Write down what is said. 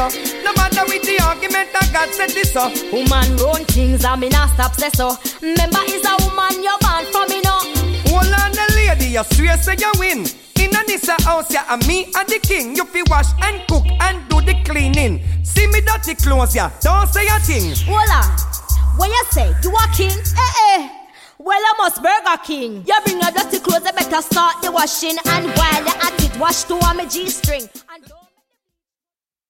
so. No matter with the argument that God said this so. Woman run things and me not stop say so. Remember is a woman you born from me no. Hold on the lady, you swear say you win. In a Nissa house, yeah, and me and the king. You fi wash and cook and do the cleaning. See me dirty clothes, yeah, don't say a thing. Hold on, what you say? You a king? Well, I must Burger King. You bring your dirty clothes, you better start the washing. And while you're at it, wash to on my G-string.